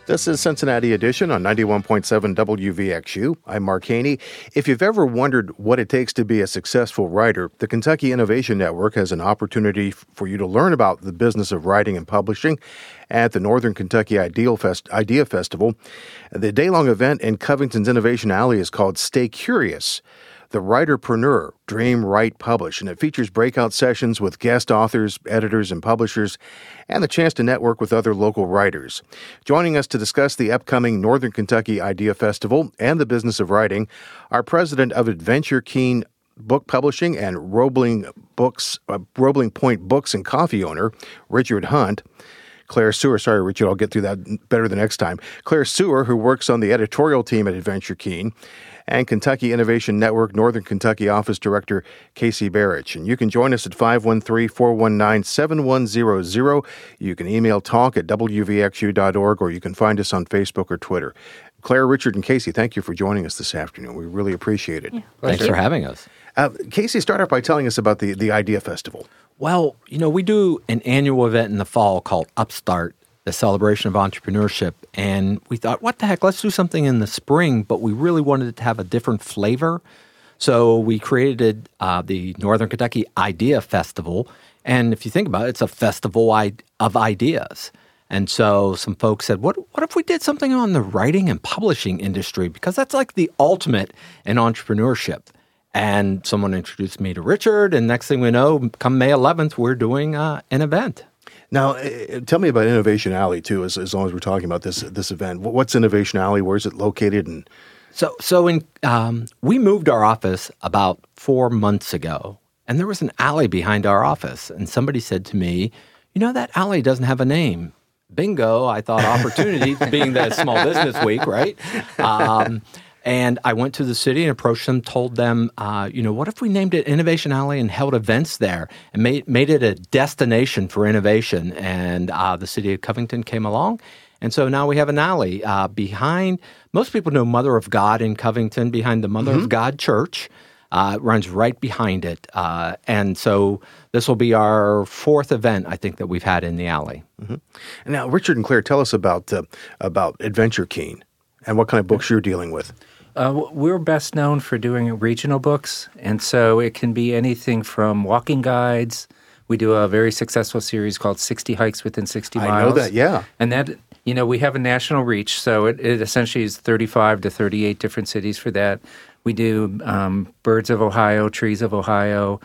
This is Cincinnati Edition on 91.7 WVXU. I'm Mark Haney. If you've ever wondered what it takes to be a successful writer, the Kentucky Innovation Network has an opportunity for you to learn about the business of writing and publishing at the Northern Kentucky Idea Festival. The day-long event in Covington's Innovation Alley is called Stay Curious, the Writerpreneur, Dream, Write, Publish, and it features breakout sessions with guest authors, editors, and publishers, and the chance to network with other local writers. Joining us to discuss the upcoming Northern Kentucky Idea Festival and the business of writing, our president of Adventure Keen Book Publishing and Roebling Point Books and Coffee owner, Richard Hunt. Claire Sewer, sorry, Richard, I'll get through that better the next time. Claire Sewer, who works on the editorial team at Adventure Keen, and Kentucky Innovation Network Northern Kentucky Office Director Casey Barrich. And you can join us at 513-419-7100. You can email talk@wvxu.org, or you can find us on Facebook or Twitter. Claire, Richard, and Casey, thank you for joining us this afternoon. We really appreciate it. Yeah. Thanks for having us. Casey, start off by telling us about the Idea Festival. Well, we do an annual event in the fall called Upstart, the celebration of entrepreneurship. And we thought, what the heck, let's do something in the spring, but we really wanted it to have a different flavor. So we created the Northern Kentucky Idea Festival. And if you think about it, it's a festival of ideas. And so some folks said, what if we did something on the writing and publishing industry? Because that's like the ultimate in entrepreneurship. And someone introduced me to Richard, and next thing we know, come May 11th, we're doing an event. Now, tell me about Innovation Alley, too, as long as we're talking about this event. What's Innovation Alley? Where is it located? And we moved our office about 4 months ago, and there was an alley behind our office. And somebody said to me, that alley doesn't have a name. Bingo, I thought opportunity, being the Small Business Week, right? And I went to the city and approached them, told them, what if we named it Innovation Alley and held events there and made it a destination for innovation? And the city of Covington came along. And so now we have an alley behind, most people know Mother of God in Covington, behind the Mother of God Church. It runs right behind it. And so this will be our fourth event, I think, that we've had in the alley. Mm-hmm. And now, Richard and Claire, tell us about Adventure Keen and what kind of books you're dealing with. We're best known for doing regional books, and so it can be anything from walking guides. We do a very successful series called 60 Hikes Within 60 Miles. I know that, yeah. And that, we have a national reach, so it essentially is 35 to 38 different cities for that. We do Birds of Ohio, Trees of Ohio,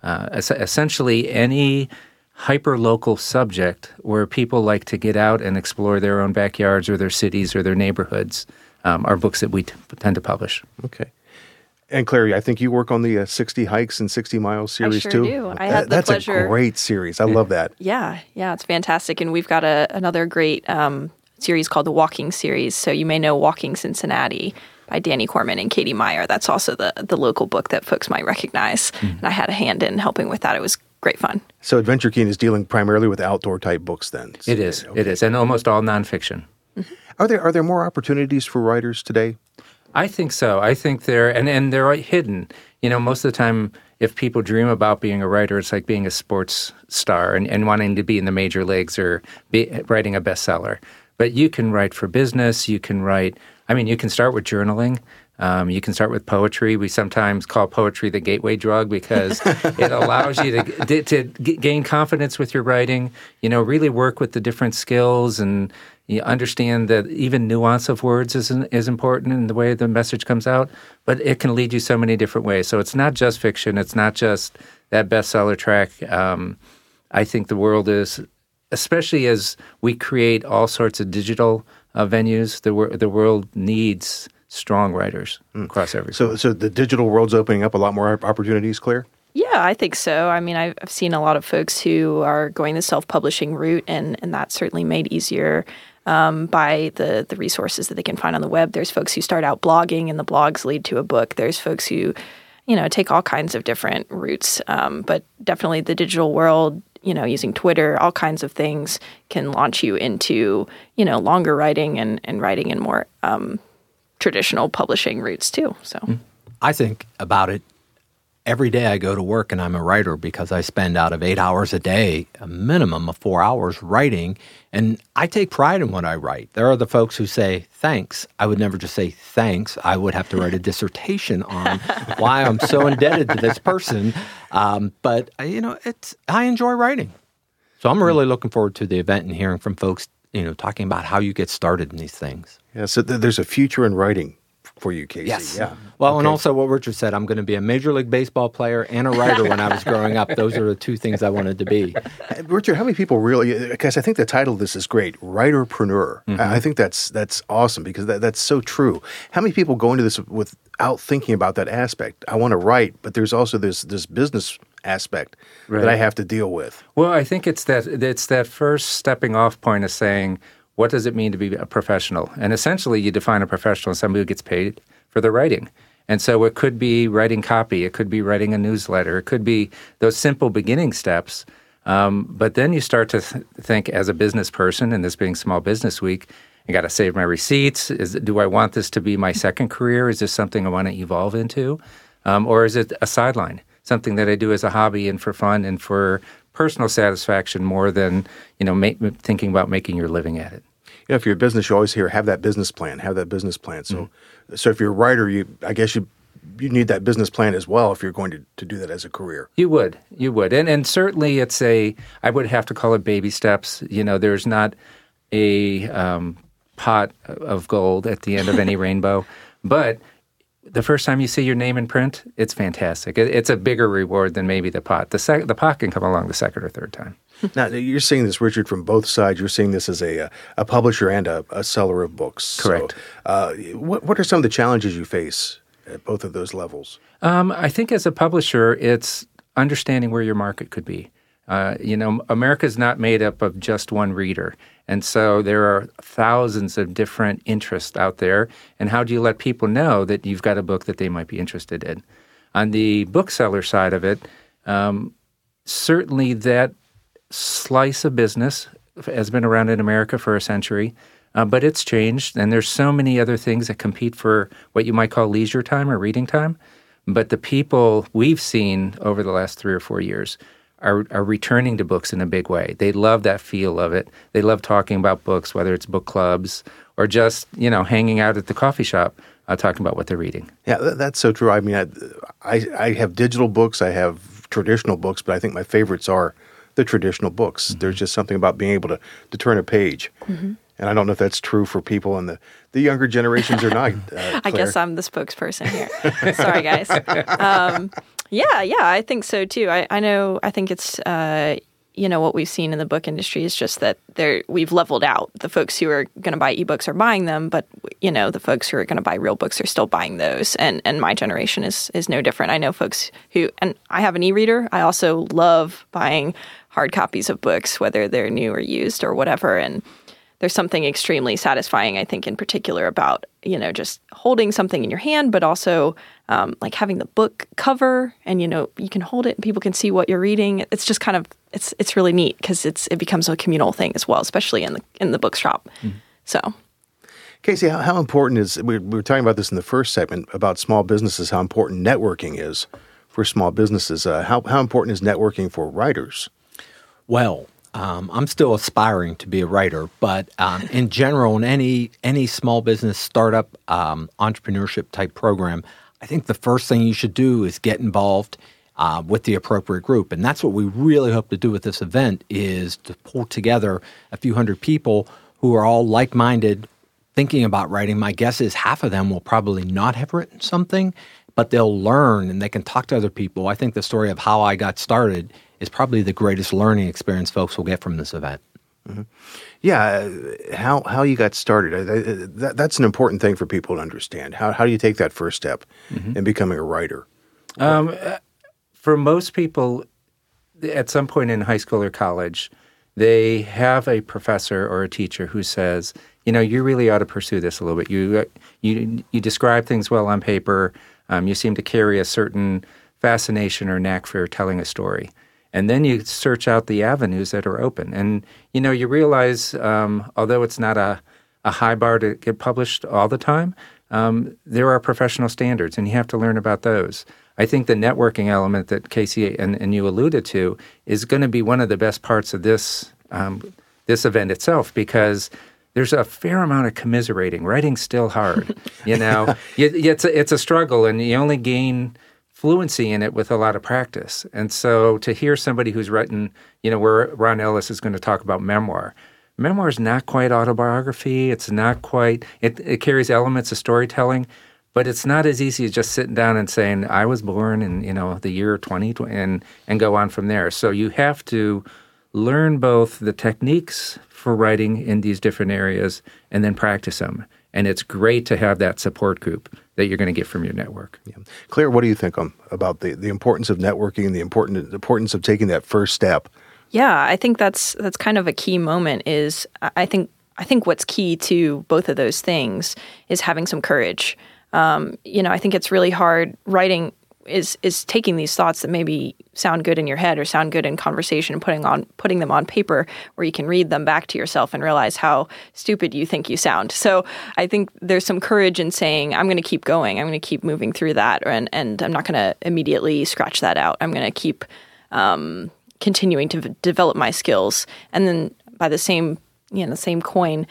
essentially any hyper-local subject where people like to get out and explore their own backyards or their cities or their neighborhoods. Are books that we tend to publish. Okay. And Claire, I think you work on the 60 Hikes and 60 Miles series too? I sure do. I had the pleasure. That's a great series. I love that. Yeah, it's fantastic. And we've got another great series called the Walking series. So you may know Walking Cincinnati by Danny Corman and Katie Meyer. That's also the local book that folks might recognize. Mm-hmm. And I had a hand in helping with that. It was great fun. So Adventure Keen is dealing primarily with outdoor type books then? It is. Okay. It is. And almost all nonfiction. Mm-hmm. Are there more opportunities for writers today? I think so. I think they're hidden. Most of the time, if people dream about being a writer, it's like being a sports star and wanting to be in the major leagues or writing a bestseller. But you can write for business. You can write. You can start with journaling. You can start with poetry. We sometimes call poetry the gateway drug because it allows you to gain confidence with your writing. Really work with the different skills and. You understand that even nuance of words is important in the way the message comes out, but it can lead you so many different ways. So it's not just fiction. It's not just that bestseller track. I think the world is, especially as we create all sorts of digital venues, the world needs strong writers across every field. So the digital world's opening up a lot more opportunities, Claire? Yeah, I think so. I've seen a lot of folks who are going the self-publishing route, and that's certainly made easier by the resources that they can find on the web. There's folks who start out blogging, and the blogs lead to a book. There's folks who, take all kinds of different routes. But definitely the digital world, using Twitter, all kinds of things can launch you into, longer writing and writing in more traditional publishing routes too. So I think about it every day I go to work and I'm a writer because I spend out of 8 hours a day, a minimum of 4 hours writing. And I take pride in what I write. There are the folks who say, thanks. I would never just say thanks. I would have to write a dissertation on why I'm so indebted to this person. But I enjoy writing. So I'm really looking forward to the event and hearing from folks, talking about how you get started in these things. Yeah, so there's a future in writing for you, Casey. Yes. Yeah. Well, Okay. and also what Richard said, I'm going to be a Major League Baseball player and a writer when I was growing up. Those are the two things I wanted to be. Richard, how many people really, because I think the title of this is great, writerpreneur. I think that's awesome because that's so true. How many people go into this without thinking about that aspect? I want to write, but there's also this business aspect that I have to deal with. Well, I think it's that first stepping off point of saying, what does it mean to be a professional? And essentially, you define a professional as somebody who gets paid for their writing. And so it could be writing copy. It could be writing a newsletter. It could be those simple beginning steps. But then you start to think as a business person, and this being Small Business Week, I got to save my receipts. Do I want this to be my second career? Is this something I want to evolve into? Or is it a sideline, something that I do as a hobby and for fun and for personal satisfaction more than thinking about making your living at it? If you're a business, you always hear, have that business plan. So if you're a writer, I guess you need that business plan as well if you're going to do that as a career. You would. And certainly I would have to call it baby steps. There's not a pot of gold at the end of any rainbow. But the first time you see your name in print, it's fantastic. It's a bigger reward than maybe the pot. The pot can come along the second or third time. Now, you're seeing this, Richard, from both sides. You're seeing this as a publisher and a seller of books. Correct. So, what are some of the challenges you face at both of those levels? I think as a publisher, it's understanding where your market could be. America's not made up of just one reader. And so there are thousands of different interests out there. And how do you let people know that you've got a book that they might be interested in? On the bookseller side of it, certainly that slice of business has been around in America for a century, but it's changed. And there's so many other things that compete for what you might call leisure time or reading time. But the people we've seen over the last 3 or 4 years are returning to books in a big way. They love that feel of it. They love talking about books, whether it's book clubs or just, hanging out at the coffee shop talking about what they're reading. Yeah, that's so true. I mean, I have digital books. I have traditional books, but I think my favorites are the traditional books. Mm-hmm. There's just something about being able to turn a page. Mm-hmm. And I don't know if that's true for people in the younger generations or not. I guess I'm the spokesperson here. Sorry, guys. Yeah, I think so too. I think it's, what we've seen in the book industry is just that we've leveled out. The folks who are going to buy ebooks are buying them, but, the folks who are going to buy real books are still buying those. And my generation is no different. I know folks and I have an e-reader. I also love buying hard copies of books, whether they're new or used or whatever. And there's something extremely satisfying, I think, in particular about, just holding something in your hand, but also like having the book cover and, you can hold it and people can see what you're reading. It's just kind of, it's really neat because it becomes a communal thing as well, especially in the bookshop. Mm-hmm. So. Casey, how important is, we were talking about this in the first segment about small businesses, how important networking is for small businesses. How important is networking for writers? Well, I'm still aspiring to be a writer, but in general, in any small business startup entrepreneurship type program, I think the first thing you should do is get involved with the appropriate group. And that's what we really hope to do with this event is to pull together a few hundred people who are all like-minded, thinking about writing. My guess is half of them will probably not have written something, but they'll learn and they can talk to other people. I think the story of how I got started is probably the greatest learning experience folks will get from this event. Mm-hmm. Yeah, how you got started. That's an important thing for people to understand. How do you take that first step in becoming a writer? For most people, at some point in high school or college, they have a professor or a teacher who says, you really ought to pursue this a little bit. You describe things well on paper. You seem to carry a certain fascination or knack for telling a story. And then you search out the avenues that are open. And, you realize, although it's not a high bar to get published all the time, there are professional standards, and you have to learn about those. I think the networking element that Casey and you alluded to is going to be one of the best parts of this event itself, because there's a fair amount of commiserating. Writing's still hard. It's a struggle, and you only gain fluency in it with a lot of practice. And so to hear somebody who's written, where Ron Ellis is going to talk about memoir. Memoir is not quite autobiography. It's not quite, it carries elements of storytelling, but it's not as easy as just sitting down and saying, I was born in, the year 2020 and go on from there. So you have to learn both the techniques for writing in these different areas and then practice them. And it's great to have that support group that you're going to get from your network. Yeah. Claire, what do you think about the importance of networking and the importance of taking that first step? Yeah, I think that's kind of a key moment. Is I think what's key to both of those things is having some courage. I think it's really hard. Writing is taking these thoughts that maybe sound good in your head or sound good in conversation and putting them on paper where you can read them back to yourself and realize how stupid you think you sound. So I think there's some courage in saying, I'm going to keep going. I'm going to keep moving through that, and I'm not going to immediately scratch that out. I'm going to keep continuing to develop my skills. And then by the same coin,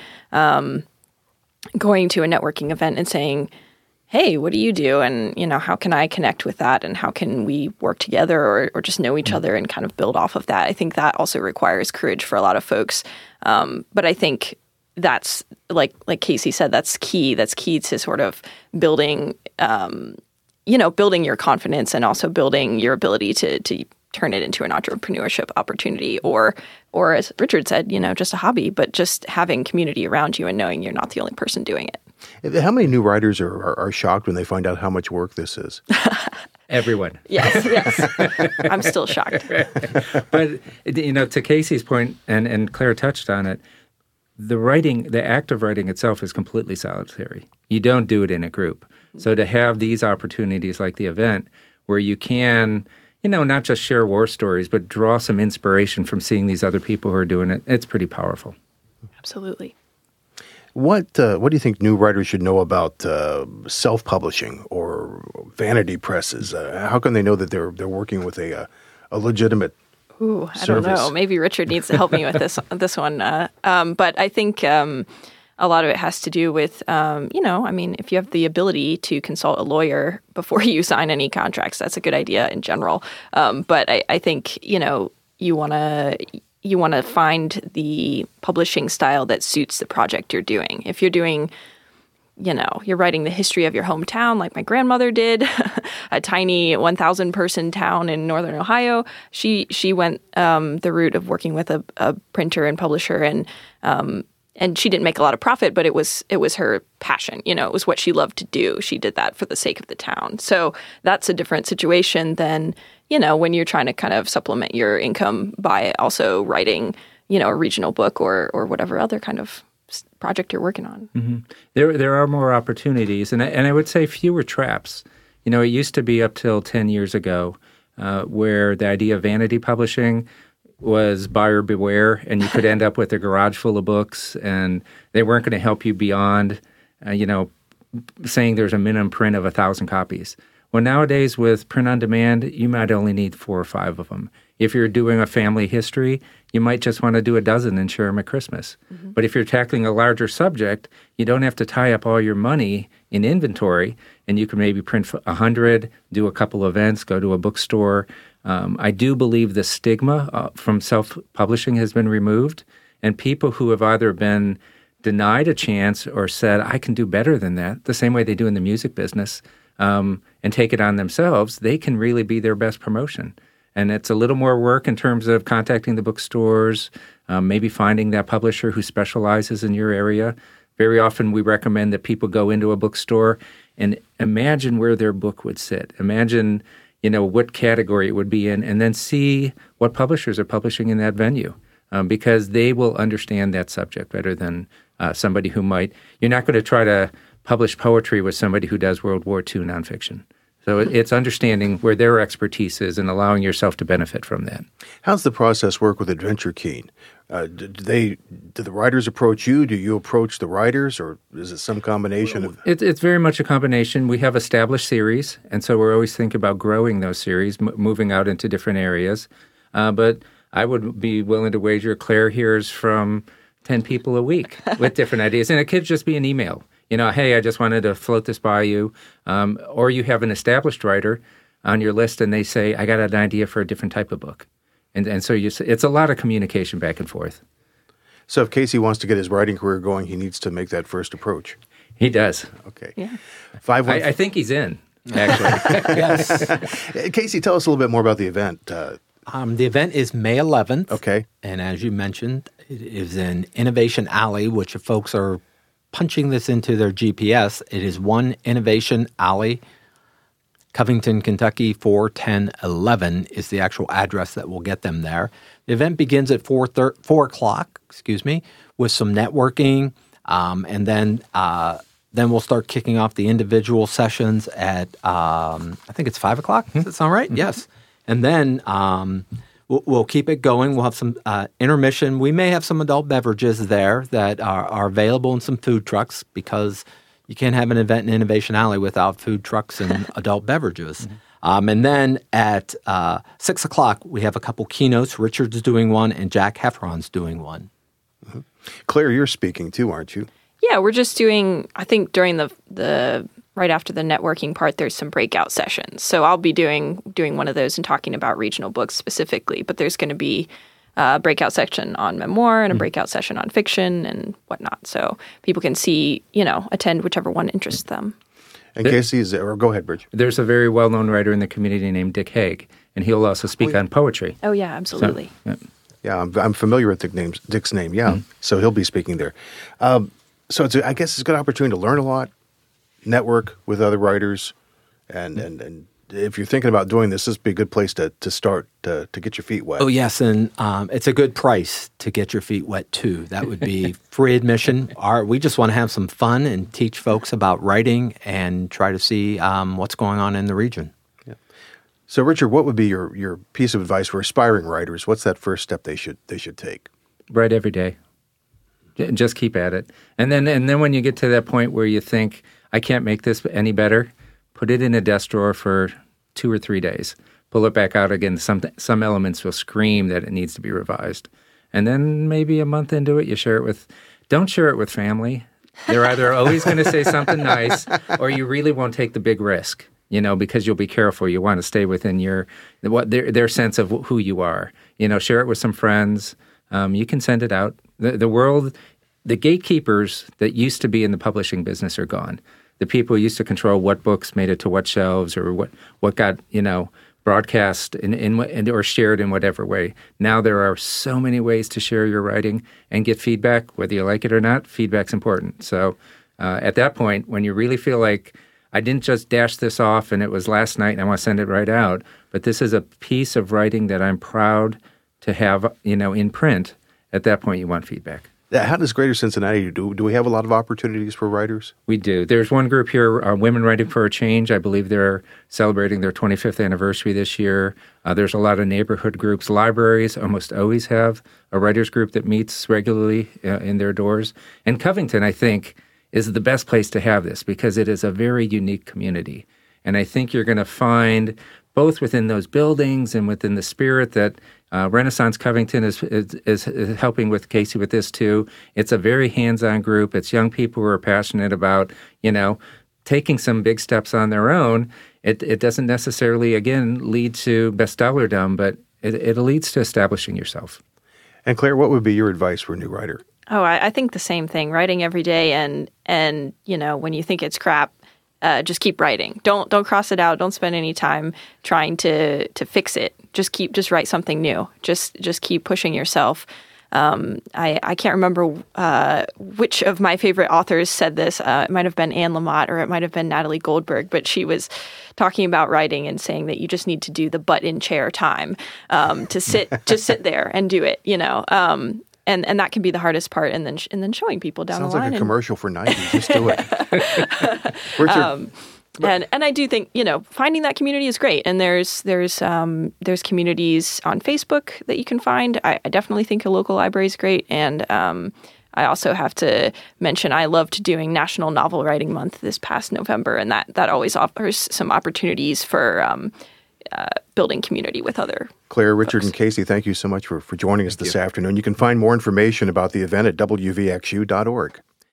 going to a networking event and saying, hey, what do you do? And, how can I connect with that? And how can we work together or just know each other and kind of build off of that? I think that also requires courage for a lot of folks. But I think that's, like Casey said, that's key. That's key to sort of building, building your confidence and also building your ability to turn it into an entrepreneurship opportunity or as Richard said, just a hobby, but just having community around you and knowing you're not the only person doing it. How many new writers are shocked when they find out how much work this is? Everyone. Yes. I'm still shocked. But, to Casey's point, and Claire touched on it, the act of writing itself is completely solitary. You don't do it in a group. So to have these opportunities like the event where you can, not just share war stories, but draw some inspiration from seeing these other people who are doing it, it's pretty powerful. Absolutely. What do you think new writers should know about self-publishing or vanity presses? How can they know that they're working with a legitimate I service? don't know. Maybe Richard needs to help me with this one. But I think a lot of it has to do with, if you have the ability to consult a lawyer before you sign any contracts, that's a good idea in general. But I think, you want to find the publishing style that suits the project you're doing. If you're doing, you're writing the history of your hometown like my grandmother did, a tiny 1,000 person town in northern Ohio, she went the route of working with a printer and publisher, and she didn't make a lot of profit, but it was her passion. It was what she loved to do. She did that for the sake of the town. So that's a different situation than, when you're trying to kind of supplement your income by also writing, a regional book or whatever other kind of project you're working on. Mm-hmm. There are more opportunities, and I would say fewer traps. It used to be up till 10 years ago where the idea of vanity publishing was buyer beware, and you could end up with a garage full of books, and they weren't going to help you beyond, saying there's a minimum print of 1,000 copies. Well, nowadays with print on demand, you might only need 4 or 5 of them. If you're doing a family history, you might just want to do a dozen and share them at Christmas. Mm-hmm. But if you're tackling a larger subject, you don't have to tie up all your money in inventory, and you can maybe print 100, do a couple events, go to a bookstore. I do believe the stigma from self-publishing has been removed, and people who have either been denied a chance or said, I can do better than that, the same way they do in the music business, and take it on themselves, they can really be their best promotion. And it's a little more work in terms of contacting the bookstores, maybe finding that publisher who specializes in your area. Very often we recommend that people go into a bookstore and imagine where their book would sit. Imagine, what category it would be in, and then see what publishers are publishing in that venue, because they will understand that subject better than somebody who might. You're not going to try to publish poetry with somebody who does World War II nonfiction. So it's understanding where their expertise is and allowing yourself to benefit from that. How's the process work with Adventure Keen? Do the writers approach you? Do you approach the writers, or is it some combination of? It's very much a combination. We have established series, and so we're always thinking about growing those series, moving out into different areas. But I would be willing to wager Claire hears from 10 people a week with different ideas, and it could just be an email. Hey, I just wanted to float this by you, or you have an established writer on your list, and they say, I got an idea for a different type of book. And so it's a lot of communication back and forth. So if Casey wants to get his writing career going, he needs to make that first approach. He does. Okay. Yeah. I think he's in, actually. Yes. Casey, tell us a little bit more about the event. The event is May 11th. Okay. And as you mentioned, it is in Innovation Alley, which if folks are punching this into their GPS, it is 1 Innovation Alley. Covington, Kentucky, 41011 is the actual address that will get them there. The event begins at 4 o'clock, with some networking, and then we'll start kicking off the individual sessions at, I think it's 5 o'clock. Does that sound right? Mm-hmm. Yes. And then we'll keep it going. We'll have some intermission. We may have some adult beverages there that are available in some food trucks because you can't have an event in Innovation Alley without food trucks and adult beverages. Mm-hmm. And then at 6 o'clock, we have a couple keynotes. Richard's doing one, and Jack Heffron's doing one. Mm-hmm. Claire, you're speaking too, aren't you? Yeah, we're just doing, I think during the right after the networking part, there's some breakout sessions. So I'll be doing one of those and talking about regional books specifically, but there's going to be a breakout section on memoir and a breakout session on fiction and whatnot. So people can see, attend whichever one interests them. And Casey, go ahead, Bridge. There's a very well-known writer in the community named Dick Haig, and he'll also speak on poetry. Oh, yeah, absolutely. So, yeah, I'm familiar with Dick's name, yeah. Mm-hmm. So he'll be speaking there. So I guess it's a good opportunity to learn a lot, network with other writers, and if you're thinking about doing this would be a good place to start to get your feet wet. Oh, yes, and it's a good price to get your feet wet, too. That would be free admission. We just want to have some fun and teach folks about writing and try to see what's going on in the region. Yeah. So, Richard, what would be your piece of advice for aspiring writers? What's that first step they should take? Write every day. Just keep at it. And then when you get to that point where you think, I can't make this any better, put it in a desk drawer for 2 or 3 days. Pull it back out again. Some elements will scream that it needs to be revised. And then maybe a month into it, you share it with. Don't share it with family. They're either always going to say something nice, or you really won't take the big risk. Because you'll be careful. You want to stay within their sense of who you are. Share it with some friends. You can send it out. The world, the gatekeepers that used to be in the publishing business are gone. The people who used to control what books made it to what shelves or what got broadcast in or shared in whatever way. Now there are so many ways to share your writing and get feedback, whether you like it or not. Feedback's important. So at that point, when you really feel like I didn't just dash this off and it was last night and I want to send it right out, but this is a piece of writing that I'm proud to have in print. At that point, you want feedback. How does Greater Cincinnati do? Do we have a lot of opportunities for writers? We do. There's one group here, Women Writing for a Change. I believe they're celebrating their 25th anniversary this year. There's a lot of neighborhood groups. Libraries almost always have a writers group that meets regularly in their doors. And Covington, I think, is the best place to have this because it is a very unique community. And I think you're going to find both within those buildings and within the spirit that Renaissance Covington is helping with Casey with this too. It's a very hands-on group. It's young people who are passionate about, taking some big steps on their own. It doesn't necessarily, again, lead to bestsellerdom, but it leads to establishing yourself. And Claire, what would be your advice for a new writer? Oh, I think the same thing. Writing every day, and when you think it's crap, just keep writing. Don't cross it out. Don't spend any time trying to fix it. Just write something new. Just keep pushing yourself. I can't remember which of my favorite authors said this. It might have been Anne Lamott or it might have been Natalie Goldberg, but she was talking about writing and saying that you just need to do the butt in chair time to sit there and do it. And that can be the hardest part, and then showing people down the line. Sounds like a commercial for Nike. Just do it. Richard? And I do think, finding that community is great. And there's communities on Facebook that you can find. I definitely think a local library is great. And I also have to mention I loved doing National Novel Writing Month this past November, and that always offers some opportunities for building community with other Claire, Richard, folks. and Casey, thank you so much for joining us this afternoon. You can find more information about the event at wvxu.org.